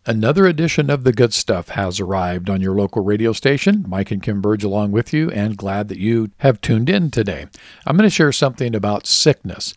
Another edition of The Good Stuff has arrived on your local radio station. Mike and Kim Burge along with you, and glad that you have tuned in today. I'm going to share something about sickness.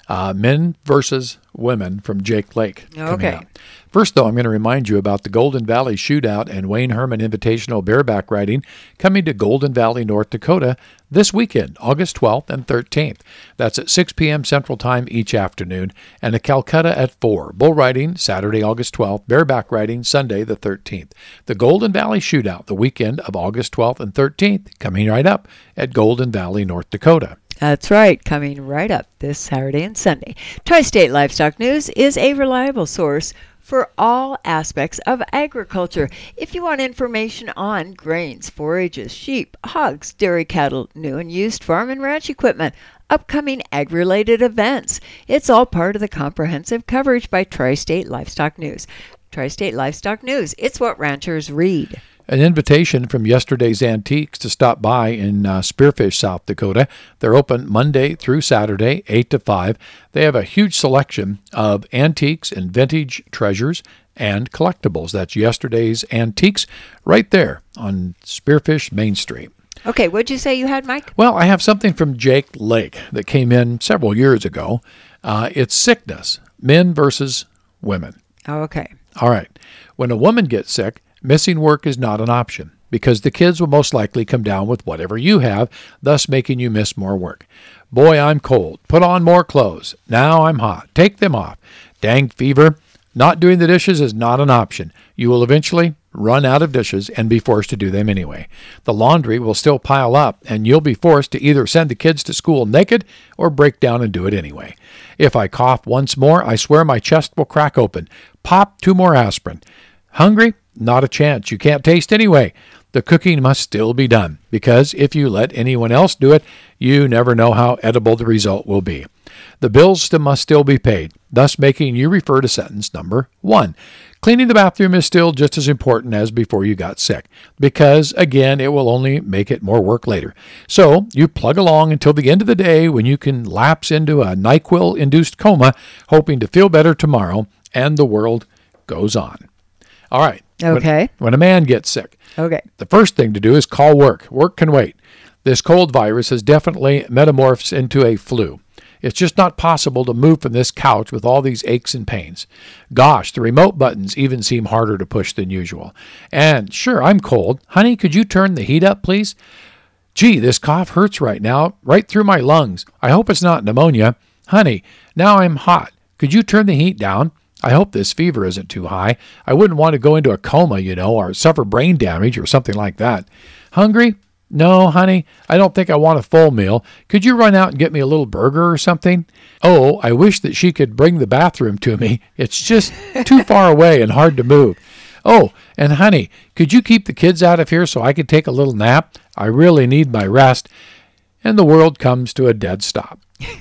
Men versus women from Jake Lake. Okay. First, though, I'm going to remind you about the Golden Valley Shootout and Wayne Herman Invitational Bareback Riding coming to Golden Valley, North Dakota this weekend, August 12th and 13th. That's at 6 p.m. Central Time each afternoon, and a Calcutta at 4. Bull riding Saturday, August 12th, bareback riding Sunday the 13th. The Golden Valley Shootout, the weekend of August 12th and 13th, coming right up at Golden Valley, North Dakota. That's right, coming right up this Saturday and Sunday. Tri-State Livestock News is a reliable source for all aspects of agriculture. If you want information on grains, forages, sheep, hogs, dairy cattle, new and used farm and ranch equipment, upcoming ag-related events, it's all part of the comprehensive coverage by Tri-State Livestock News. Tri-State Livestock News, it's what ranchers read. An invitation from Yesterday's Antiques to stop by in Spearfish, South Dakota. They're open Monday through Saturday, 8 to 5. They have a huge selection of antiques and vintage treasures and collectibles. That's Yesterday's Antiques right there on Spearfish Main Street. Okay, what'd you say you had, Mike? Well, I have something from Jake Lake that came in several years ago. It's sickness, men versus women. Okay. All right. When a woman gets sick, missing work is not an option because the kids will most likely come down with whatever you have, thus making you miss more work. Boy, I'm cold. Put on more clothes. Now I'm hot. Take them off. Dang fever. Not doing the dishes is not an option. You will eventually run out of dishes and be forced to do them anyway. The laundry will still pile up, and you'll be forced to either send the kids to school naked or break down and do it anyway. If I cough once more, I swear my chest will crack open. Pop 2 more aspirin. Hungry? Not a chance. You can't taste anyway. The cooking must still be done, because if you let anyone else do it, you never know how edible the result will be. The bills must still be paid, thus making you refer to sentence number 1. Cleaning the bathroom is still just as important as before you got sick, because, again, it will only make it more work later. So you plug along until the end of the day when you can lapse into a NyQuil-induced coma, hoping to feel better tomorrow, and the world goes on. All right. Okay. When a man gets sick, Okay. the first thing to do is call work. Work can wait. This cold virus has definitely metamorphosed into a flu. It's just not possible to move from this couch with all these aches and pains. Gosh, the remote buttons even seem harder to push than usual. And sure, I'm cold. Honey, could you turn the heat up, please? Gee, this cough hurts right now, right through my lungs. I hope it's not pneumonia. Honey, now I'm hot. Could you turn the heat down? I hope this fever isn't too high. I wouldn't want to go into a coma, or suffer brain damage or something like that. Hungry? No, honey, I don't think I want a full meal. Could you run out and get me a little burger or something? Oh, I wish that she could bring the bathroom to me. It's just too far away and hard to move. Oh, and honey, could you keep the kids out of here so I could take a little nap? I really need my rest. And the world comes to a dead stop.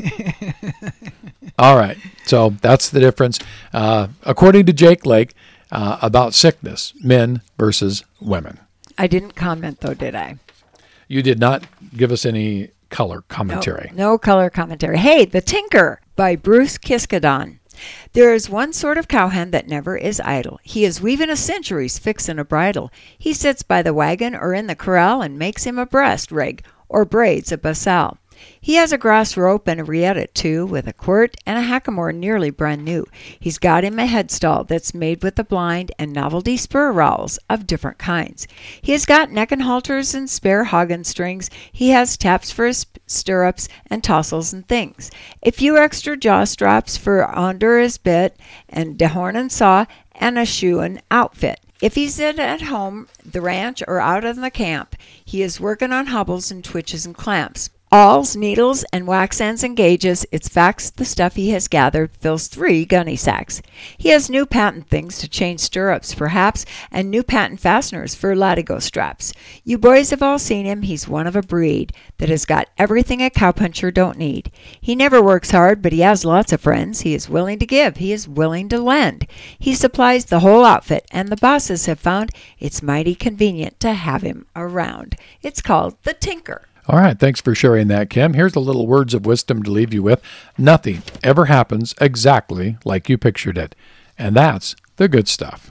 All right, so that's the difference, according to Jake Lake, about sickness, men versus women. I didn't comment, though, did I? You did not give us any color commentary. No color commentary. Hey, The Tinker by Bruce Kiskadon. There is one sort of cowhand that never is idle. He is weaving a century's fixin' a bridle. He sits by the wagon or in the corral and makes him a breast rig or braids a basal. He has a grass rope and a rieta, too, with a quirt and a hackamore nearly brand new. He's got him a headstall that's made with the blind and novelty spur rowels of different kinds. He has got neck and halters and spare hoggin strings. He has taps for his stirrups and tossels and things. A few extra jaw straps for under his bit, and de horn and saw, and a shoeing outfit. If he's at home, the ranch, or out in the camp, he is working on hobbles and twitches and clamps. Awls, needles, and wax ends and gauges, it's facts the stuff he has gathered fills 3 gunny sacks. He has new patent things to change stirrups, perhaps, and new patent fasteners for latigo straps. You boys have all seen him. He's one of a breed that has got everything a cowpuncher don't need. He never works hard, but he has lots of friends. He is willing to give. He is willing to lend. He supplies the whole outfit, and the bosses have found it's mighty convenient to have him around. It's called The Tinker. All right, thanks for sharing that, Kim. Here's a little words of wisdom to leave you with. Nothing ever happens exactly like you pictured it. And that's the good stuff.